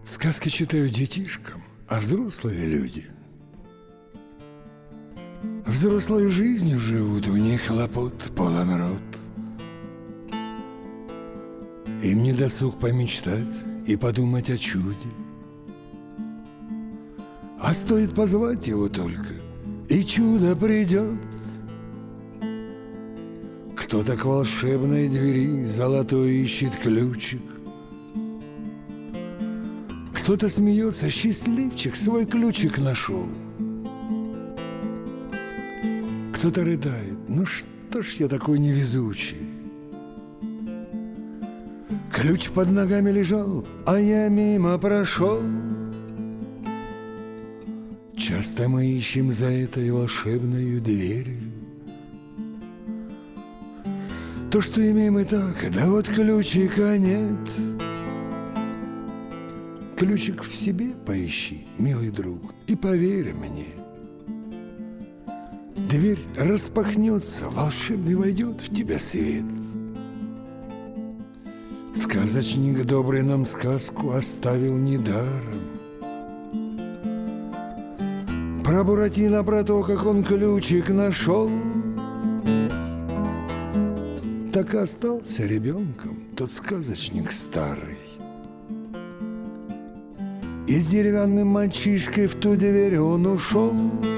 Сказки читают детишкам, а взрослые люди взрослой жизнью живут, в ней хлопот полон рот. Им не досуг помечтать и подумать о чуде. А стоит позвать его только, и чудо придет. Кто-то к волшебной двери золотой ищет ключик. Кто-то смеется, счастливчик, свой ключик нашел. Кто-то рыдает, ну что ж я такой невезучий. Ключ под ногами лежал, а я мимо прошел. Часто мы ищем за этой волшебной дверью то, что имеем и так, да вот ключика нет. Ключик в себе поищи, милый друг, и поверь мне, дверь распахнется, волшебный войдет в тебя свет. Сказочник добрый нам сказку оставил недаром. Про Буратино, про то, как он ключик нашел. Так и остался ребенком тот сказочник старый. И с деревянным мальчишкой в ту дверь он ушел.